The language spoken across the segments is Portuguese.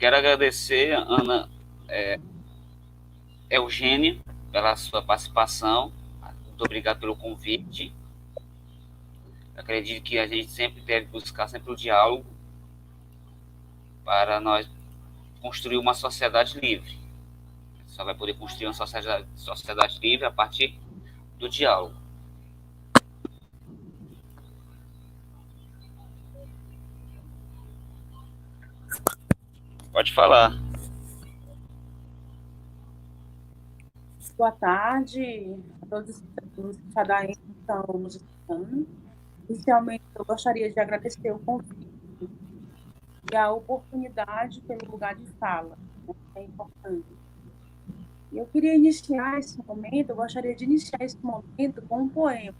Quero agradecer, Ana Eugênia, pela sua participação. Muito obrigado pelo convite. Acredito que a gente sempre deve buscar sempre o diálogo para nós construir uma sociedade livre. Só vai poder construir uma sociedade livre a partir do diálogo. Pode falar. Boa tarde a todos os cadaenses que estão nos escutando. Inicialmente, eu gostaria de agradecer o convite e a oportunidade pelo lugar de fala, né, que é importante. Eu queria iniciar esse momento, eu gostaria de iniciar esse momento com um poema.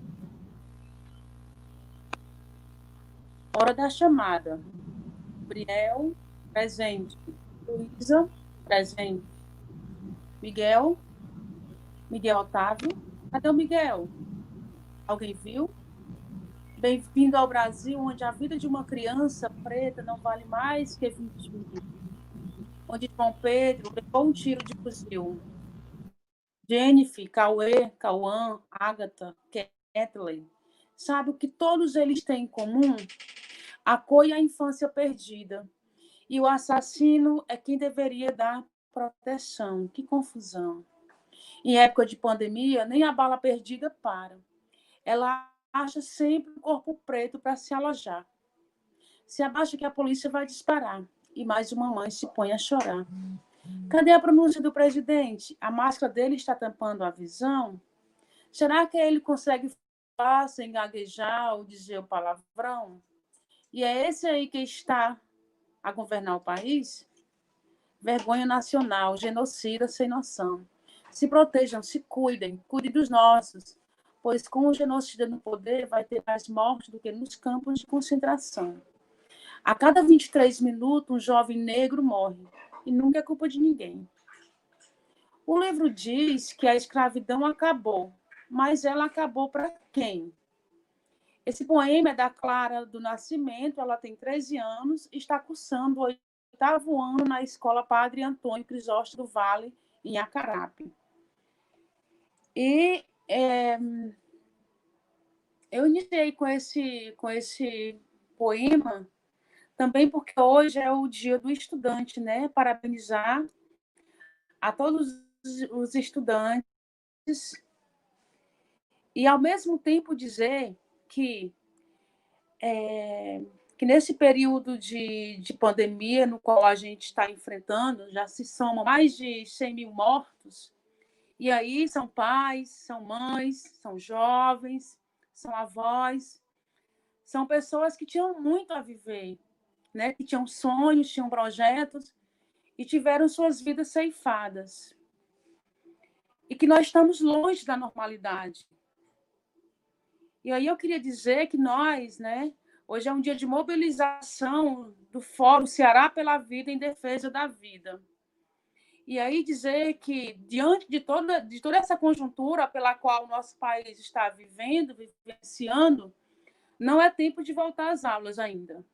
Hora da chamada. Gabriel, presente. Luísa, presente. Miguel Otávio. Cadê o Miguel? Alguém viu? Bem-vindo ao Brasil, onde a vida de uma criança preta não vale mais que 20 mil. Onde João Pedro levou um tiro de fuzil. Jennifer, Cauê, Cauã, Agatha, Kathleen. Sabe o que todos eles têm em comum? A cor e a infância perdida. E o assassino é quem deveria dar proteção. Que confusão. Em época de pandemia, nem a bala perdida para. Ela acha sempre um corpo preto para se alojar. Se abaixa que a polícia vai disparar. E mais uma mãe se põe a chorar. Cadê a pronúncia do presidente? A máscara dele está tampando a visão? Será que ele consegue falar sem gaguejar ou dizer o palavrão? E é esse aí que está a governar o país? Vergonha nacional, genocida sem noção. Se protejam, se cuidem dos nossos, pois com o genocida no poder vai ter mais mortes do que nos campos de concentração. A cada 23 minutos, um jovem negro morre, e nunca é culpa de ninguém. O livro diz que a escravidão acabou, mas ela acabou para quem? Esse poema é da Clara do Nascimento, ela tem 13 anos e está cursando o 8º ano na Escola Padre Antônio Crisóstomo do Vale, em Acarape. E eu iniciei com esse poema também porque hoje é o Dia do Estudante, né? Parabenizar a todos os estudantes e, ao mesmo tempo, dizer que nesse período de pandemia no qual a gente está enfrentando, já se somam mais de 100 mil mortos, e aí são pais, são mães, são jovens, são avós, são pessoas que tinham muito a viver, né? Que tinham sonhos, tinham projetos e tiveram suas vidas ceifadas. E que nós estamos longe da normalidade. E aí eu queria dizer que nós, né, hoje é um dia de mobilização do Fórum Ceará pela Vida em Defesa da Vida. E aí dizer que, diante de toda essa conjuntura pela qual o nosso país está vivenciando, não é tempo de voltar às aulas ainda.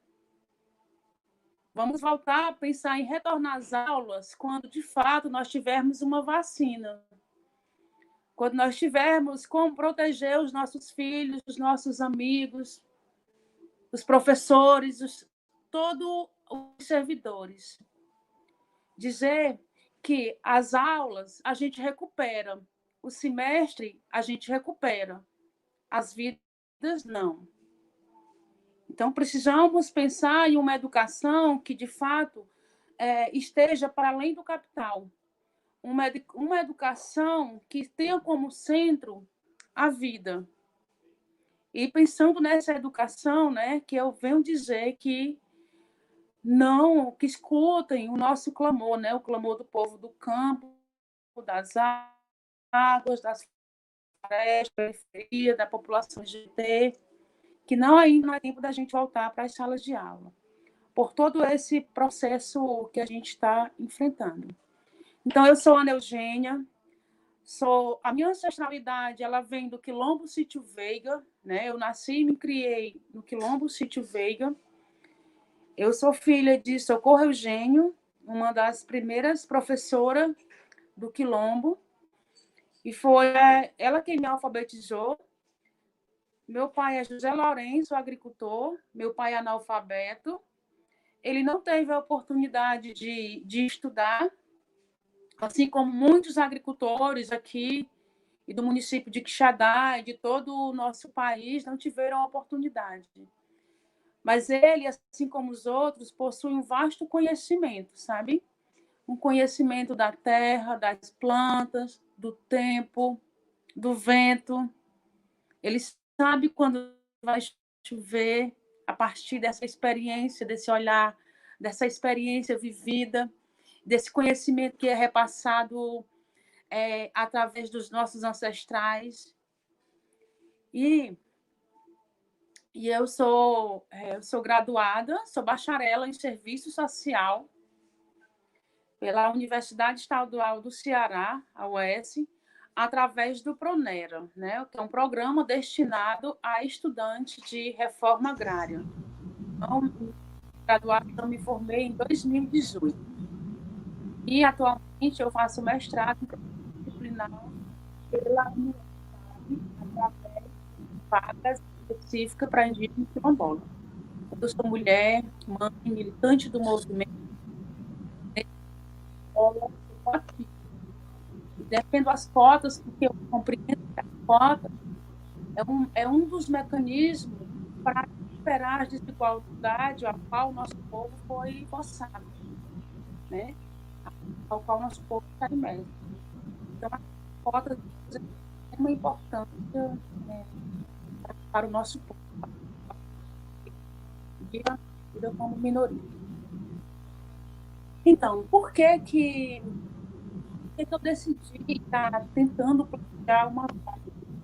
Vamos voltar a pensar em retornar às aulas quando, de fato, nós tivermos uma vacina. Quando nós tivermos como proteger os nossos filhos, os nossos amigos, os professores, todos os servidores. Dizer que as aulas a gente recupera, o semestre a gente recupera, as vidas não. Então, precisamos pensar em uma educação que, de fato, esteja para além do capital. Uma educação que tenha como centro a vida. E pensando nessa educação, né, que eu venho dizer que escutem o nosso clamor, né, o clamor do povo do campo, das águas, das florestas, da periferia, da população LGBT, que ainda não é tempo da gente voltar para as salas de aula, por todo esse processo que a gente está enfrentando. Então, eu sou Ana Eugênia, a minha ancestralidade ela vem do Quilombo Sítio Veiga, né? Eu nasci e me criei no Quilombo Sítio Veiga. Eu sou filha de Socorro Eugênio uma das primeiras professoras do Quilombo, e foi ela quem me alfabetizou. Meu pai é José Lourenço, agricultor, meu pai é analfabeto, ele não teve a oportunidade de estudar, assim como muitos agricultores aqui e do município de Quixadá e de todo o nosso país não tiveram a oportunidade. Mas ele, assim como os outros, possui um vasto conhecimento, sabe? Um conhecimento da terra, das plantas, do tempo, do vento. Ele sabe quando vai chover, a partir dessa experiência, desse olhar, dessa experiência vivida, desse conhecimento que é repassado através dos nossos ancestrais. E eu sou graduada, sou bacharela em serviço social pela Universidade Estadual do Ceará, a UES, através do Pronera, né, que é um programa destinado a estudantes de reforma agrária. Então, graduação, me formei em 2018. E, atualmente, eu faço mestrado em disciplinar pela universidade, através de vagas específicas para indígenas quilombolas. Eu sou mulher, mãe, militante do movimento, defendo as cotas, porque eu compreendo que as cotas é um dos mecanismos para superar as desigualdades a qual o nosso povo foi forçado, né? Ao qual o nosso povo está imerso. Então, as cotas têm uma importância para o nosso povo, vida como minoria. Então, por que eu decidi estar tentando planejar uma vaga?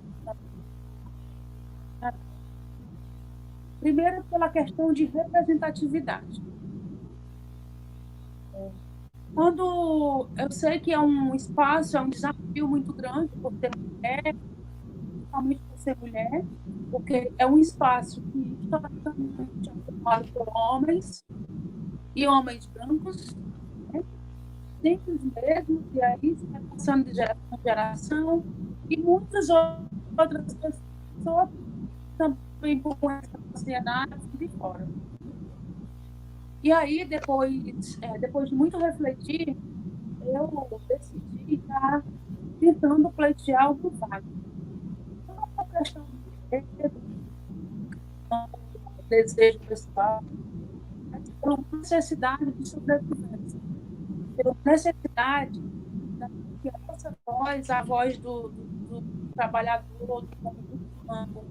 Primeiro, pela questão de representatividade. Quando eu sei que é um espaço, é um desafio muito grande por ser mulher, principalmente por ser mulher, porque é um espaço que historicamente é ocupado por homens e homens brancos, né? Sempre os mesmos, e aí se vai passando de geração em geração, e muitas outras pessoas também por essa sociedade de fora. E aí, depois de muito refletir, eu decidi estar tentando pleitear uma vaga. Não é uma questão de desejo pessoal, mas por uma necessidade de sobrevivência, pela necessidade que a nossa voz, a voz do trabalhador, do campo,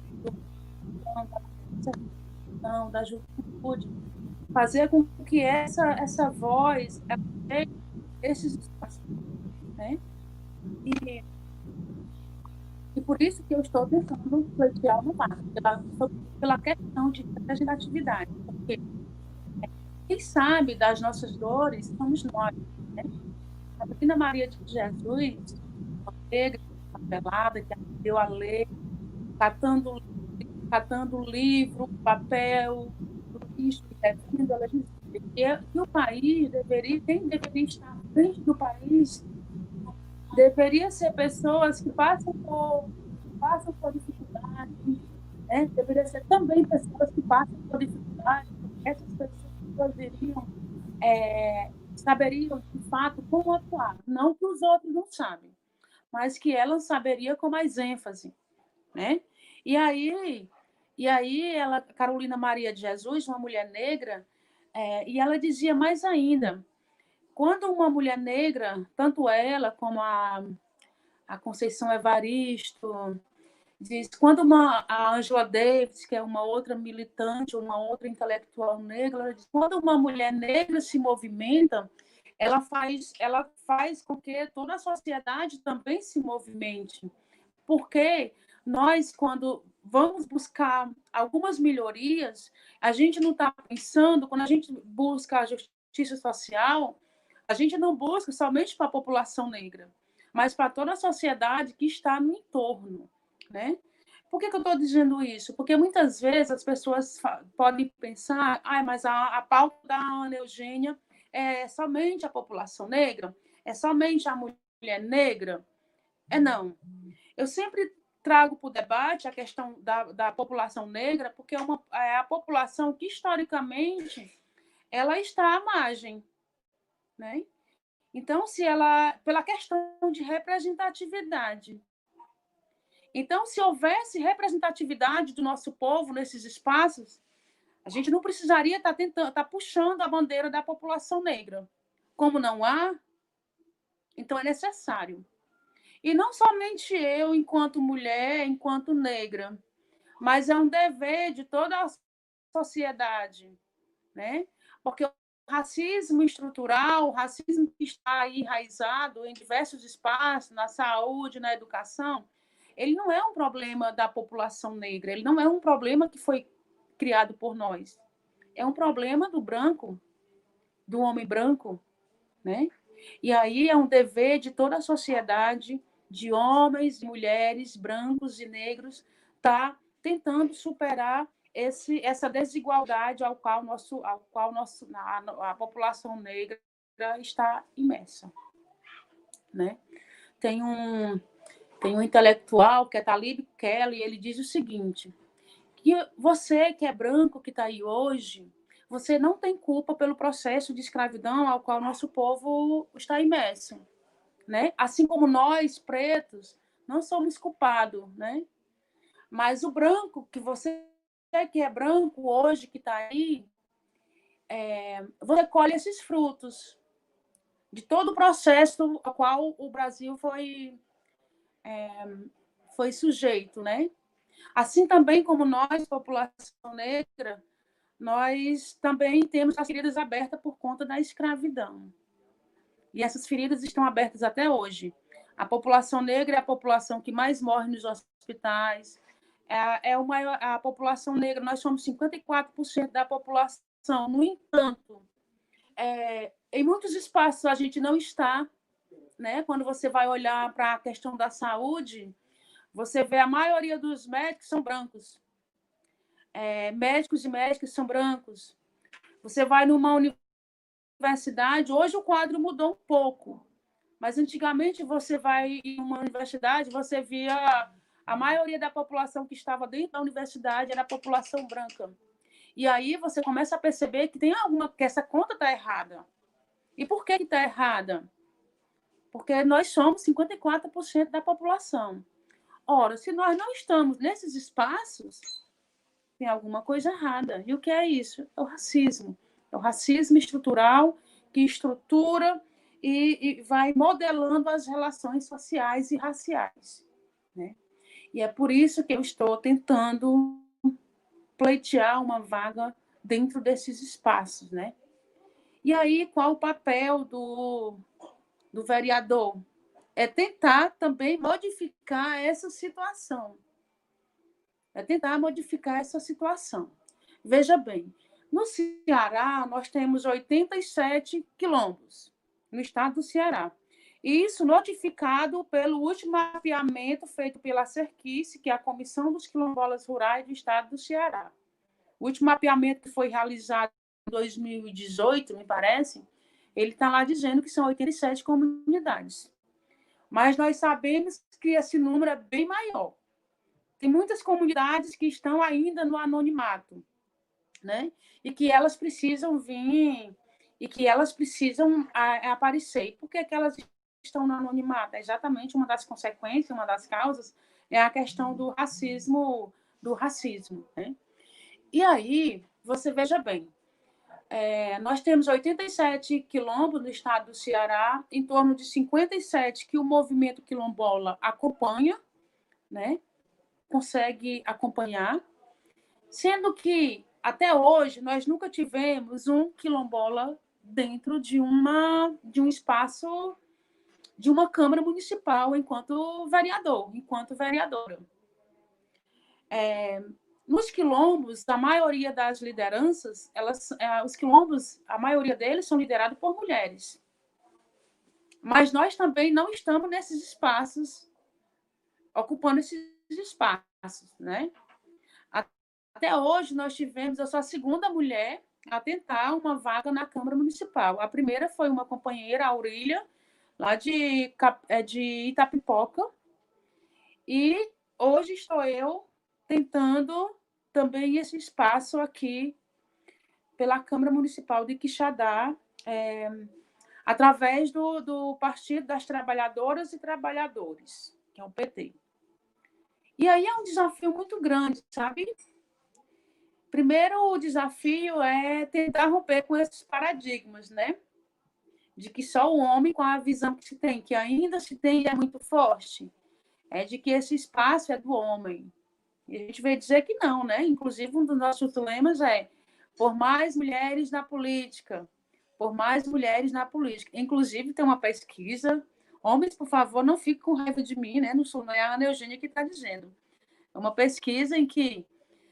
da juventude, fazer com que essa voz chegue esses espaços, né? E por isso que eu estou tentando pleitear uma vaga, pela questão de representatividade, porque quem sabe das nossas dores somos nós, né? A Menina Maria de Jesus, uma negra, papelada, que aprendeu a ler, catando livro, papel, lixo, definindo, ela dizia que o país quem deveria estar à frente do país deveria ser pessoas que passam por dificuldade, né? Deveria ser também pessoas que passam por dificuldade. Essas pessoas saberiam, de fato, como atuar. Não que os outros não sabem, mas que elas saberiam com mais ênfase, né? E aí ela, Carolina Maria de Jesus, uma mulher negra, e ela dizia mais ainda, quando uma mulher negra, tanto ela como a Conceição Evaristo, diz, quando a Angela Davis, que é uma outra militante, uma outra intelectual negra, ela diz, quando uma mulher negra se movimenta, ela faz com que toda a sociedade também se movimente. Porque nós, quando vamos buscar algumas melhorias, a gente não está pensando, quando a gente busca a justiça social, a gente não busca somente para a população negra, mas para toda a sociedade que está no entorno, né? Por que eu estou dizendo isso? Porque muitas vezes as pessoas podem pensar, mas a pauta da Ana Eugênia é somente a população negra? É somente a mulher negra? Não. Eu sempre trago para o debate a questão da população negra, porque é a população que, historicamente, ela está à margem, né? Então, pela questão de representatividade. Então, se houvesse representatividade do nosso povo nesses espaços, a gente não precisaria estar puxando a bandeira da população negra. Como não há, então é necessário. E não somente eu, enquanto mulher, enquanto negra, mas é um dever de toda a sociedade, né? Porque o racismo estrutural, o racismo que está aí enraizado em diversos espaços, na saúde, na educação, ele não é um problema da população negra, ele não é um problema que foi criado por nós. É um problema do branco, do homem branco, né? E aí é um dever de toda a sociedade, de homens, mulheres, brancos e negros, tá tentando superar essa desigualdade ao qual a população negra está imersa, né? Tem um intelectual que é Talib Kelly, ele diz o seguinte, que você que é branco, que está aí hoje, você não tem culpa pelo processo de escravidão ao qual nosso povo está imerso, né? Assim como nós, pretos, não somos culpados, né? Mas o branco, que é branco hoje, que está aí, você colhe esses frutos de todo o processo ao qual o Brasil foi sujeito, né? Assim também como nós, população negra, nós também temos as feridas abertas por conta da escravidão. E essas feridas estão abertas até hoje. A população negra é a população que mais morre nos hospitais. A população negra, nós somos 54% da população. No entanto, em muitos espaços a gente não está, né? Quando você vai olhar para a questão da saúde, você vê a maioria dos médicos são brancos. Médicos e médicas são brancos. Você vai numa universidade, hoje o quadro mudou um pouco, mas antigamente você vai em uma universidade, você via a maioria da população que estava dentro da universidade era a população branca. E aí você começa a perceber que que essa conta está errada. E por que está errada? Porque nós somos 54% da população. Ora, se nós não estamos nesses espaços, tem alguma coisa errada. E o que é isso? É o racismo. É o racismo estrutural que estrutura e vai modelando as relações sociais e raciais, né? E é por isso que eu estou tentando pleitear uma vaga dentro desses espaços, né? E aí, qual o papel do vereador? É tentar também modificar essa situação. Veja bem, no Ceará, nós temos 87 quilombos, no estado do Ceará. E isso notificado pelo último mapeamento feito pela Serquice, que é a Comissão dos Quilombolas Rurais do estado do Ceará. O último mapeamento que foi realizado em 2018, me parece, ele está lá dizendo que são 87 comunidades. Mas nós sabemos que esse número é bem maior. Tem muitas comunidades que estão ainda no anonimato, né? E que elas precisam vir e que elas precisam aparecer. E por que elas estão no anonimato? É exatamente uma das consequências, uma das causas é a questão do racismo, né? E aí, você veja bem, nós temos 87 quilombos no estado do Ceará, em torno de 57 que o movimento quilombola acompanha, né? Consegue acompanhar, sendo que até hoje nós nunca tivemos um quilombola dentro de um espaço de uma Câmara Municipal enquanto vereadora. Nos quilombos, a maioria das lideranças, os quilombos, a maioria deles são liderados por mulheres. Mas nós também não estamos nesses espaços, ocupando esses espaços, né? Até hoje, nós tivemos, eu sou a segunda mulher a tentar uma vaga na Câmara Municipal. A primeira foi uma companheira, a Aurília, lá de Itapipoca, e hoje estou eu tentando também esse espaço aqui pela Câmara Municipal de Quixadá, através do Partido das Trabalhadoras e Trabalhadores, que é o PT. E aí é um desafio muito grande, sabe? Primeiro, o desafio é tentar romper com esses paradigmas, né? De que só o homem, com a visão que se tem, que ainda se tem e é muito forte, é de que esse espaço é do homem. E a gente veio dizer que não, né? Inclusive, um dos nossos lemas é por mais mulheres na política, por mais mulheres na política. Inclusive, tem uma pesquisa, homens, por favor, não fiquem com raiva de mim, né? Não é a Ana Eugênia que está dizendo. É uma pesquisa em que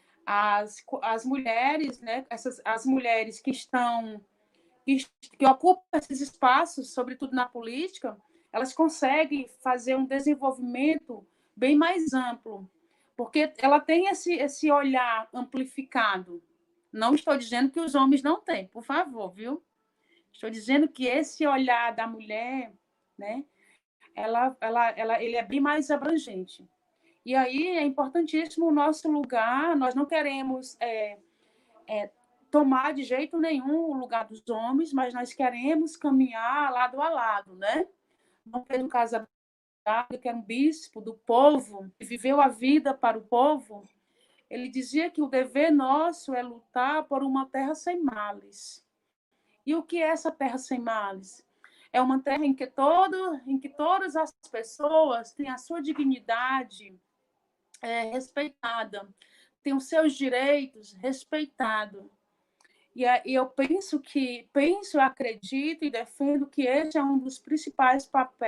as mulheres, né? As mulheres que estão que ocupam esses espaços, sobretudo na política, elas conseguem fazer um desenvolvimento bem mais amplo, porque ela tem esse olhar amplificado. Não estou dizendo que os homens não têm, por favor, viu? Estou dizendo que esse olhar da mulher, né, ele é bem mais abrangente. E aí é importantíssimo o nosso lugar, nós não queremos tomar de jeito nenhum o lugar dos homens, mas nós queremos caminhar lado a lado, né? Dom Pedro Casagrande, que era um bispo do povo, que viveu a vida para o povo, ele dizia que o dever nosso é lutar por uma terra sem males. E o que é essa terra sem males? É uma terra em que todas as pessoas têm a sua dignidade respeitada, têm os seus direitos respeitados. E eu penso, acredito e defendo que esse é um dos principais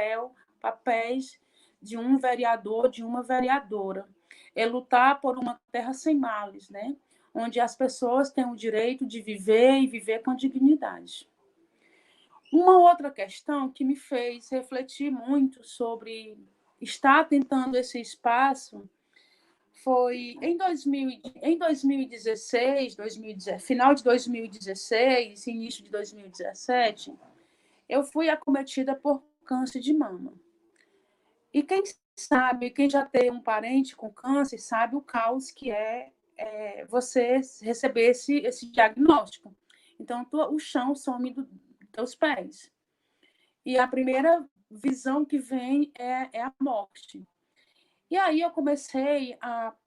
papéis de um vereador, de uma vereadora, é lutar por uma terra sem males, né? Onde as pessoas têm o direito de viver e viver com dignidade. Uma outra questão que me fez refletir muito sobre estar tentando esse espaço foi em 2016, final de 2016, início de 2017, eu fui acometida por câncer de mama. E quem já tem um parente com câncer, sabe o caos que é você receber esse diagnóstico. Então, o chão some dos teus pés. E a primeira visão que vem é a morte. E aí eu comecei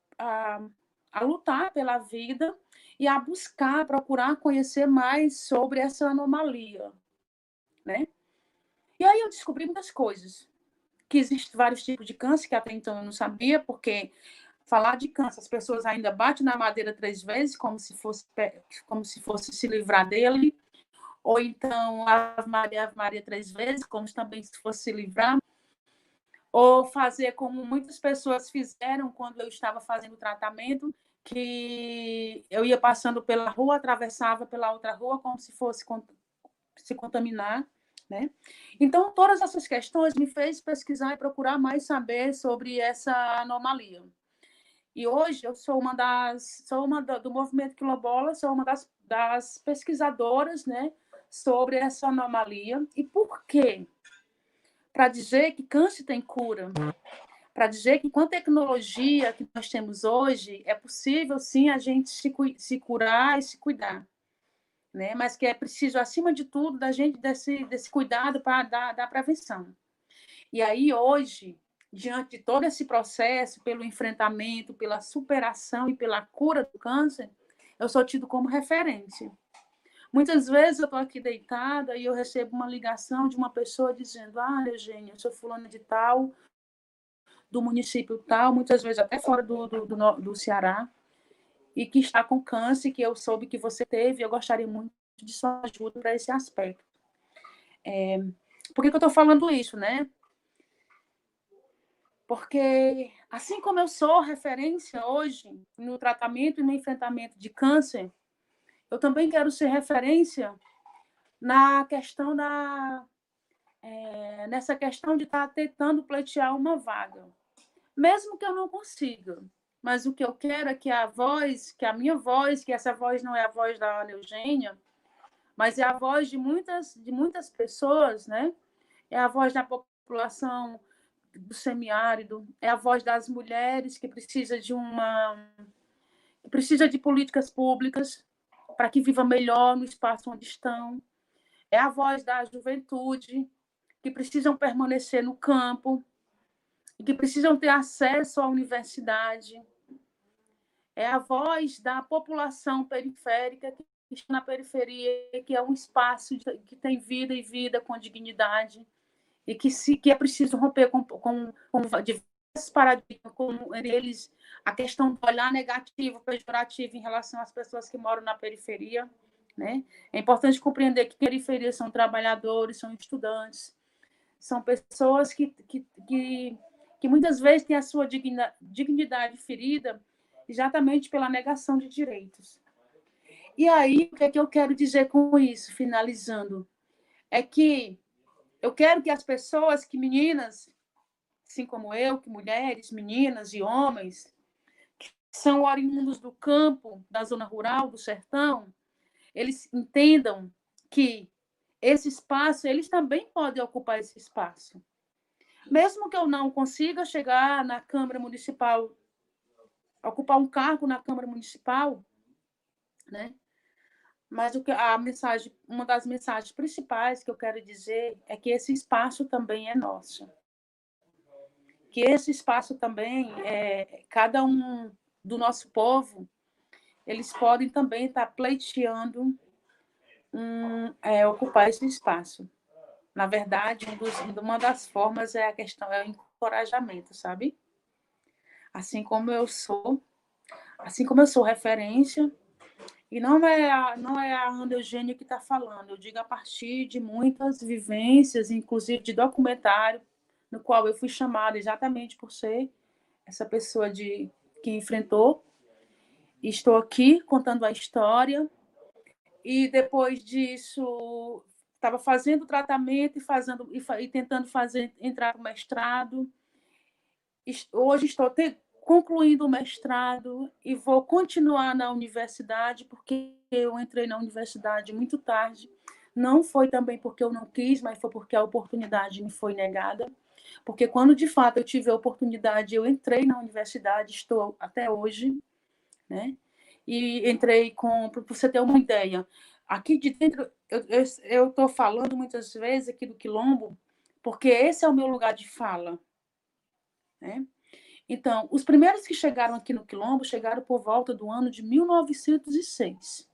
a lutar pela vida e a buscar, procurar conhecer mais sobre essa anomalia, né? E aí eu descobri muitas coisas, que existem vários tipos de câncer, que até então eu não sabia, porque falar de câncer, as pessoas ainda batem na madeira 3 vezes, como se fosse se livrar dele, ou então Ave Maria 3 vezes, como também se fosse se livrar, ou fazer como muitas pessoas fizeram quando eu estava fazendo o tratamento, que eu ia passando pela rua, atravessava pela outra rua como se fosse se contaminar, né? Então, todas essas questões me fez pesquisar e procurar mais saber sobre essa anomalia. E hoje eu sou do movimento Quilombola, sou uma das pesquisadoras, né, sobre essa anomalia. E por quê? Para dizer que câncer tem cura, para dizer que com a tecnologia que nós temos hoje, é possível, sim, a gente se curar e se cuidar. Né? Mas que é preciso, acima de tudo, da gente desse cuidado da prevenção. E aí, hoje, diante de todo esse processo, pelo enfrentamento, pela superação e pela cura do câncer, eu sou tido como referência. Muitas vezes eu estou aqui deitada e eu recebo uma ligação de uma pessoa dizendo: ah, Eugênia, eu sou fulana de tal, do município tal, muitas vezes até fora do Ceará, e que está com câncer, que eu soube que você teve, e eu gostaria muito de sua ajuda para esse aspecto. Por que eu estou falando isso, né? Porque, assim como eu sou referência hoje no tratamento e no enfrentamento de câncer, eu também quero ser referência na questão nessa questão de estar tentando pleitear uma vaga. Mesmo que eu não consiga, mas o que eu quero é que a voz, que a minha voz, que essa voz não é a voz da Ana Eugênia, mas é a voz de muitas pessoas, né? É a voz da população do semiárido, é a voz das mulheres que precisa de políticas públicas para que viva melhor no espaço onde estão. É a voz da juventude que precisam permanecer no campo e que precisam ter acesso à universidade. É a voz da população periférica que está na periferia, que é um espaço que tem vida e vida com dignidade, e que é preciso romper com diversos paradigmas, como eles a questão do olhar negativo, pejorativo em relação às pessoas que moram na periferia. Né? É importante compreender que periferias são trabalhadores, são estudantes, são pessoas que muitas vezes têm a sua dignidade ferida exatamente pela negação de direitos. E aí, o que é que eu quero dizer com isso, finalizando? É que eu quero que as pessoas, que meninas, assim como eu, que mulheres, meninas e homens, que são oriundos do campo, da zona rural, do sertão, eles entendam que esse espaço, eles também podem ocupar esse espaço. Mesmo que eu não consiga chegar na Câmara Municipal, ocupar um cargo na Câmara Municipal, né? Mas uma das mensagens principais que eu quero dizer é que esse espaço também é nosso. Que esse espaço também cada um do nosso povo, eles podem também estar pleiteando ocupar esse espaço. Na verdade, uma das formas é o encorajamento, sabe? Assim como eu sou referência, e não é a Ana Eugênia que está falando, eu digo a partir de muitas vivências, inclusive de documentário, no qual eu fui chamada exatamente por ser essa pessoa que enfrentou. E estou aqui contando a história, e depois disso estava fazendo tratamento e tentando entrar para o mestrado. Hoje estou concluindo o mestrado e vou continuar na universidade, porque eu entrei na universidade muito tarde. Não foi também porque eu não quis, mas foi porque a oportunidade me foi negada. Porque quando, de fato, eu tive a oportunidade, eu entrei na universidade, estou até hoje, né? E entrei para você ter uma ideia, aqui de dentro, eu estou falando muitas vezes aqui do Quilombo, porque esse é o meu lugar de fala, né? Então, os primeiros que chegaram aqui no Quilombo chegaram por volta do ano de 1906.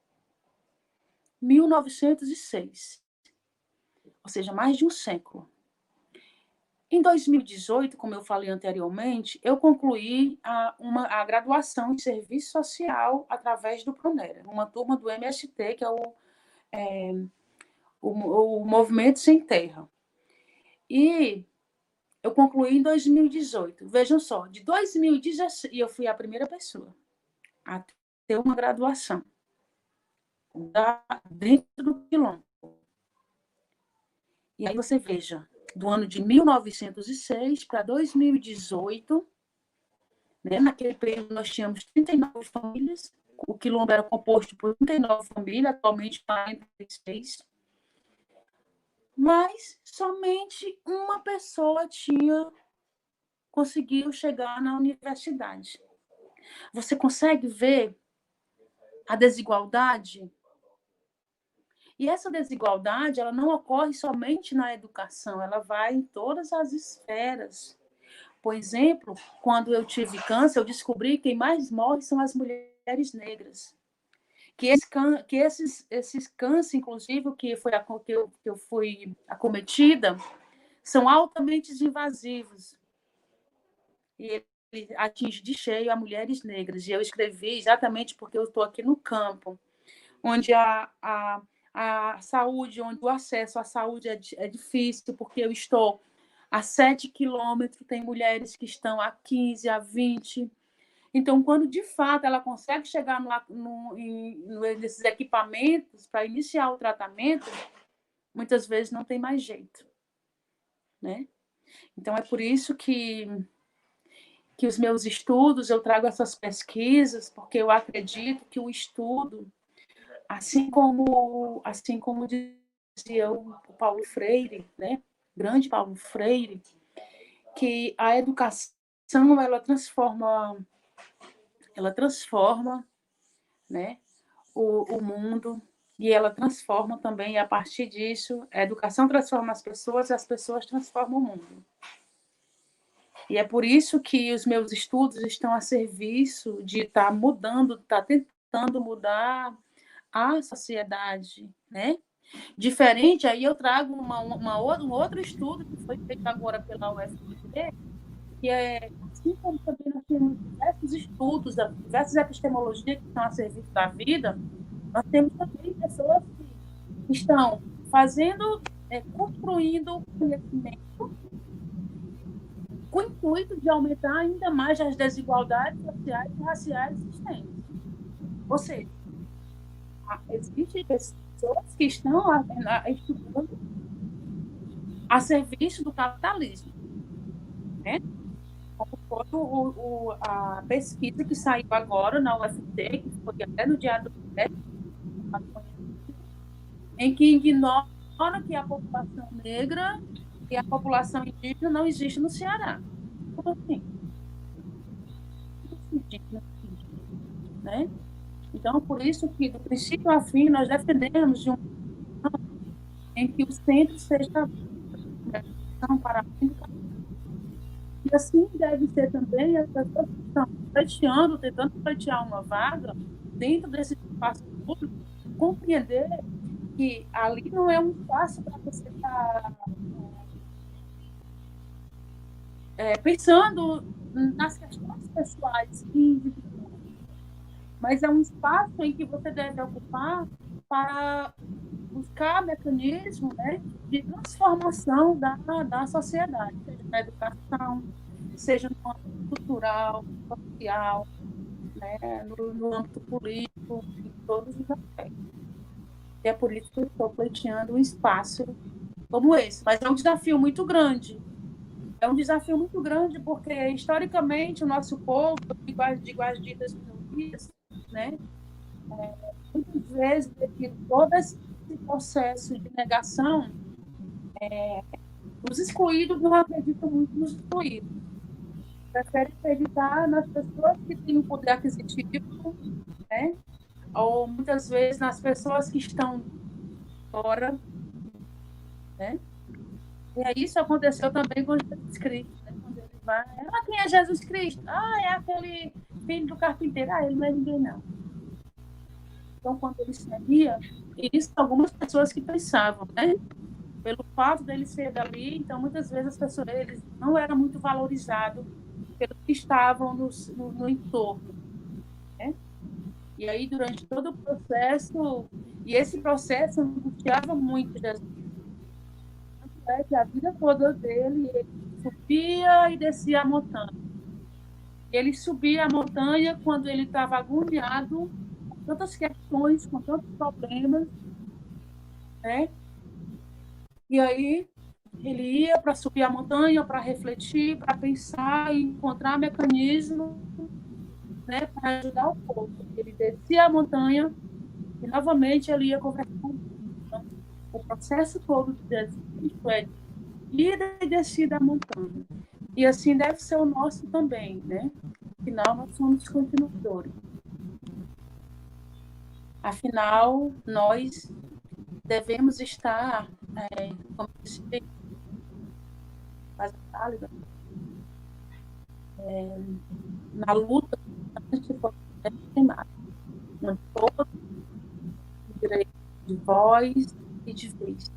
1906. Ou seja, mais de um século. Em 2018, como eu falei anteriormente, eu concluí a graduação em Serviço Social através do Pronera, uma turma do MST, que é o Movimento Sem Terra. E eu concluí em 2018. Vejam só, de 2016, e eu fui a primeira pessoa a ter uma graduação dentro do Quilombo. E aí você veja, do ano de 1906 para 2018, né, naquele período nós tínhamos 39 famílias, o Quilombo era composto por 39 famílias, atualmente 46, mas somente uma pessoa conseguiu chegar na universidade. Você consegue ver a desigualdade? E essa desigualdade, ela não ocorre somente na educação, ela vai em todas as esferas. Por exemplo, quando eu tive câncer, eu descobri que quem mais morre são as mulheres negras. Que esses cânceres, inclusive, que eu fui acometida, são altamente invasivos. E ele atinge de cheio as mulheres negras. E eu escrevi exatamente porque eu estou aqui no campo, onde a saúde, onde o acesso à saúde é difícil, porque eu estou a 7 quilômetros, tem mulheres que estão a 15, a 20. Então, quando de fato ela consegue chegar nesses equipamentos para iniciar o tratamento, muitas vezes não tem mais jeito, né? Então, é por isso que que os meus estudos, eu trago essas pesquisas, porque eu acredito que o estudo, assim como dizia o Paulo Freire, né? Grande Paulo Freire, que a educação ela transforma, né, o mundo, e ela transforma também, e a partir disso, a educação transforma as pessoas transformam o mundo. E é por isso que os meus estudos estão a serviço de estar mudando, estar tentando mudar a sociedade, né? Diferente, aí eu trago um outro estudo que foi feito agora pela UFMG, que é, assim como também nós temos diversos estudos, diversas epistemologias que estão a serviço da vida, nós temos também pessoas que estão construindo conhecimento com o intuito de aumentar ainda mais as desigualdades sociais e raciais existentes. Ou seja, existem pessoas que estão estudando a serviço do capitalismo, né? Como foi a pesquisa que saiu agora na UFT, que foi até no Dia do Médico, em que ignora que a população negra e a população indígena não existe no Ceará. Como assim? Né? Então, por isso que, do princípio ao fim, nós defendemos de em que o centro seja para a educação. E assim deve ser também as pessoas que estão pleiteando, tentando pleitear uma vaga dentro desse espaço público, compreender que ali não é um espaço para você estar pensando nas questões pessoais e individuais, mas é um espaço em que você deve ocupar para buscar mecanismos, né, de transformação da sociedade, seja na educação, seja no âmbito cultural, social, né, no âmbito político, em todos os aspectos. E é por isso que eu estou pleiteando um espaço como esse. Mas é um desafio muito grande. É um desafio muito grande porque, historicamente, o nosso povo, de ditas minorias, né, muitas vezes, devido a todo esse processo de negação, os excluídos não acreditam muito nos excluídos. Preferem acreditar nas pessoas que têm o poder aquisitivo, né? Ou muitas vezes nas pessoas que estão fora, né? E aí isso aconteceu também com Jesus Cristo, né? Quando ele vai, quem é Jesus Cristo? É aquele filho do carpinteiro. Ele não é ninguém, não. Então, quando ele sabia, isso algumas pessoas que pensavam, né? Pelo fato dele ser dali, então muitas vezes as pessoas, eles não eram muito valorizados pelos que estavam no entorno, né? E aí, durante todo o processo, e esse processo angustiava muito Jesus. Tanto é que a vida toda dele, ele subia e descia a montanha. Ele subia a montanha quando ele estava agoniado, com tantas questões, com tantos problemas, né? E aí ele ia para subir a montanha, para refletir, para pensar e encontrar mecanismos, né, para ajudar o povo. Ele descia a montanha e novamente ele ia conversar com o povo. Então, o processo todo de Cristo é ida e descida a montanha. E assim deve ser o nosso também, né? Afinal, nós somos continuadores. Afinal, nós devemos estar, como eu disse, na luta antes de queimado, com todo o direito de voz e de vez,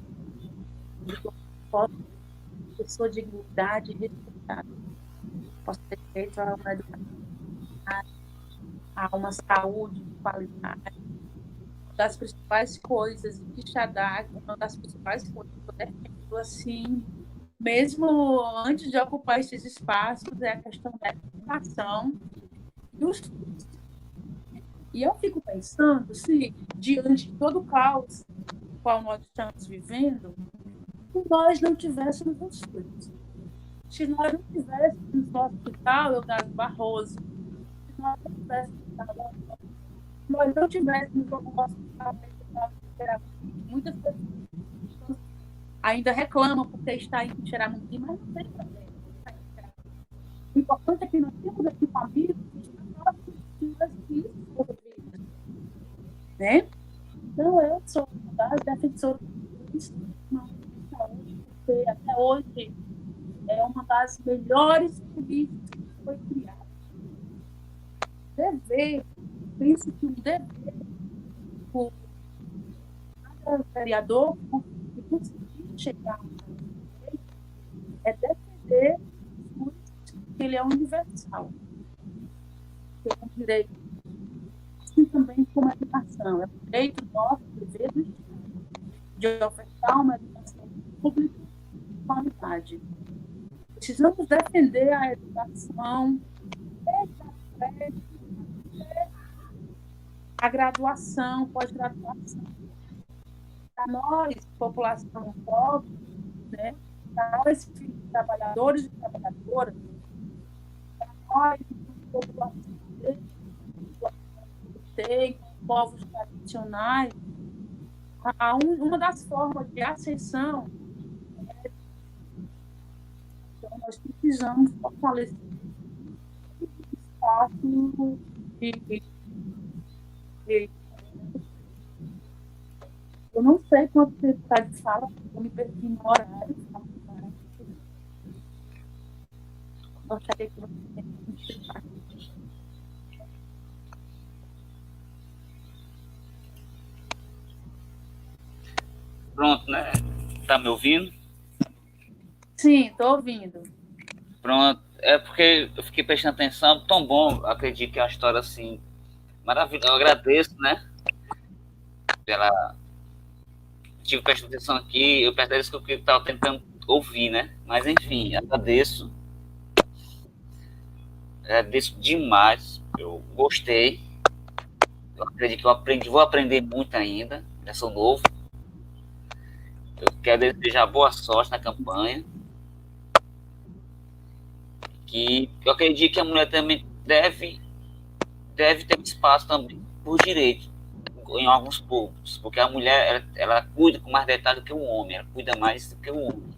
de sua dignidade respeitada, possa ter direito a uma educação, a uma saúde de qualidade. Uma das principais coisas de Shadak, uma das principais coisas que eu defendo, assim, mesmo antes de ocupar esses espaços, é a questão da educação dos filhos. E eu fico pensando se, diante de todo o caos no qual nós estamos vivendo, se nós não tivéssemos os filhos. Se nós não tivéssemos no hospital Eudásio Barroso, se nós não tivéssemos no hospital, muitas pessoas ainda reclamam porque está em Xeramundi, mas não tem problema. O importante é que nós temos equipamentos que estão isso, né? Então, eu sou defensora do sistema de saúde, porque até hoje é uma das melhores políticas que foi criada. Dever, penso que um dever por cada vereador que conseguir chegar é defender que ele é universal, que é um direito, assim também como a educação, é um direito nosso, dever do Estado, de ofertar uma educação pública de qualidade. Precisamos defender a educação, a graduação, pós-graduação. Para nós, população pobre, né? Para nós, trabalhadores e trabalhadoras, para nós, população povos tradicionais, uma das formas de ascensão é, então, nós precisamos fortalecer o espaço de eu não sei quanto tempo está de fala, eu me perdi no horário. Gostaria que você Pronto, né? Tá me ouvindo? Sim, estou ouvindo. Pronto. É porque eu fiquei prestando atenção, tão bom. Acredito que é uma história assim maravilhosa. Eu agradeço, né? Pela. Tive prestando atenção aqui, eu agradeço que eu estava tentando ouvir, né? Mas enfim, agradeço. Agradeço demais. Eu gostei. Eu acredito que eu aprendi, vou aprender muito ainda. Já sou novo. Eu quero desejar boa sorte na campanha. Que eu acredito que a mulher também deve ter espaço também por direito em alguns pontos, porque a mulher ela cuida com mais detalhe do que o homem, ela cuida mais do que o homem.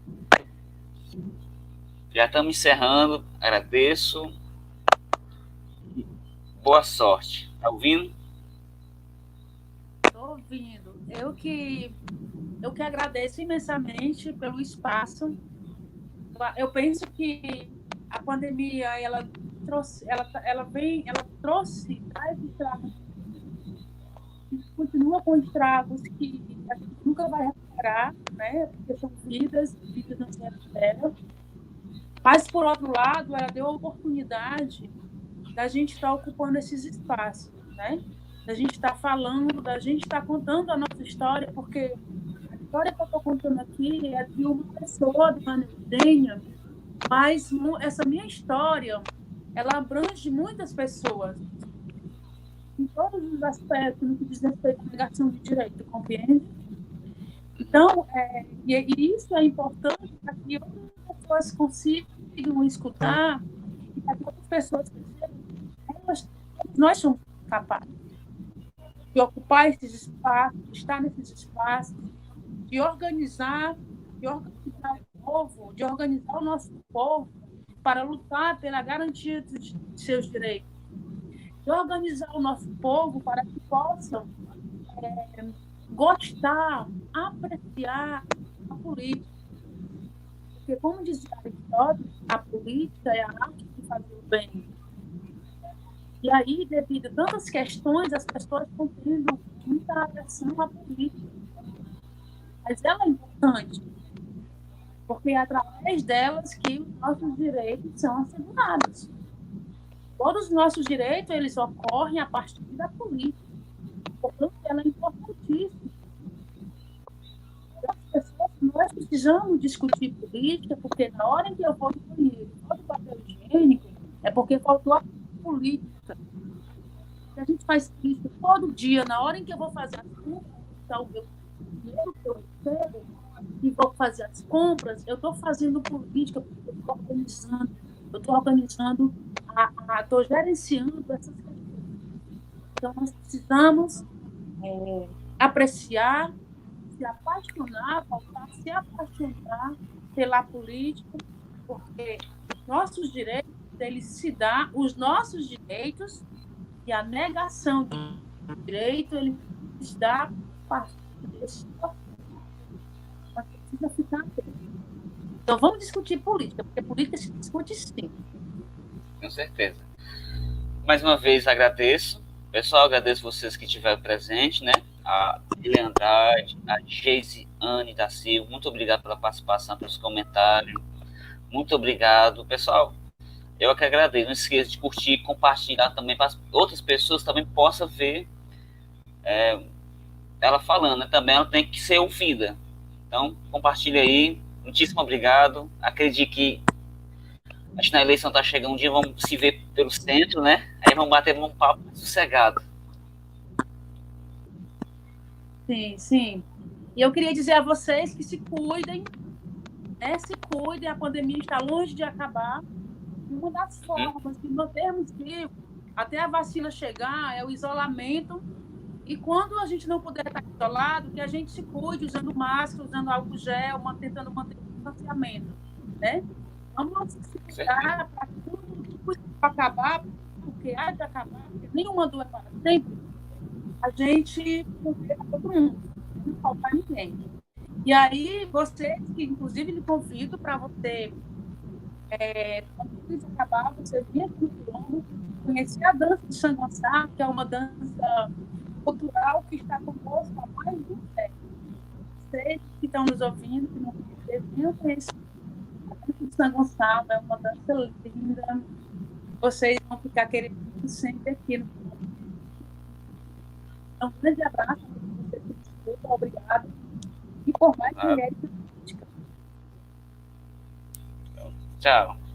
Já estamos encerrando, agradeço. Boa sorte. Tá ouvindo? Estou ouvindo. Eu que agradeço imensamente pelo espaço. Eu penso que a pandemia ela trouxe mais estragos, continua com estragos que a gente nunca vai recuperar, né? Porque são vidas não se recuperam. Mas, por outro lado, ela deu a oportunidade da gente estar ocupando esses espaços, né? Da gente estar falando, da gente estar contando a nossa história, porque a história que eu estou contando aqui é de uma pessoa, de uma Eugênia, mas essa minha história, ela abrange muitas pessoas, em todos os aspectos, no que diz respeito à negação de direito, compreende? Então, e isso é importante para que outras pessoas consigam escutar e para que outras pessoas percebam que nós somos capazes de ocupar esses espaços, de estar nesses espaços, de organizar o povo, de organizar o nosso povo para lutar pela garantia de seus direitos, de organizar o nosso povo para que possam gostar, apreciar a política. Porque, como dizia Aristóteles, a política é a arte de fazer o bem. E aí, devido a tantas questões, as pessoas estão tendo muita aversão à política. Mas ela é importante, porque é através delas que os nossos direitos são assegurados. Todos os nossos direitos, eles ocorrem a partir da política. Portanto, ela é importantíssima. Nós precisamos discutir política, porque na hora em que eu vou no banheiro e falta papel higiênico, é porque faltou a política. Se a gente faz isso todo dia, na hora em que eu vou fazer a conta, o meu dinheiro que eu recebo, e vou fazer as compras, eu estou fazendo política, eu estou organizando, estou gerenciando essas questões. Então, nós precisamos apreciar, se apaixonar, voltar a se apaixonar pela política, porque nossos direitos, eles se dão, os nossos direitos e a negação do direito, ele se dá a partir desse mas precisa ficar atento. Então, vamos discutir política, porque política se discute sim. Com certeza. Mais uma vez, agradeço. Pessoal, agradeço vocês que estiveram presentes, né? A Lilian Andrade, a Geisiane da Silva, muito obrigado pela participação, pelos comentários. Muito obrigado. Pessoal, eu que agradeço. Não esqueça de curtir e compartilhar também para outras pessoas também possam ver ela falando, né? Também ela tem que ser ouvida. Então, compartilha aí. Muitíssimo obrigado. Acredito que acho que na eleição está chegando um dia, vamos se ver pelo centro, né? Aí vamos bater um papo sossegado. Sim, sim. E eu queria dizer a vocês que se cuidem, né? Se cuidem, a pandemia está longe de acabar. Uma das formas de mantermos vivos até a vacina chegar é o isolamento. E quando a gente não puder estar isolado, que a gente se cuide usando máscara, usando álcool gel, tentando manter o distanciamento, né? Vamos se cuidar para que tudo acabar, porque há de acabar, porque nenhuma dor é para sempre. A gente cuida todo mundo, não faltar ninguém. E aí, vocês, que inclusive lhe convido para você, quando isso acabar, você vir aqui no Quilombo, conhecer a dança de Xangonçá, que é uma dança cultural que está conosco há mais de um século. Vocês que estão nos ouvindo, que não conheciam, conhecer a dança de Xangonçá, é uma dança linda. Vocês vão ficar querendo sempre aqui no Quilombo. Então, um grande abraço para vocês que escutam, obrigado. E por mais mulheres políticas. Tchau.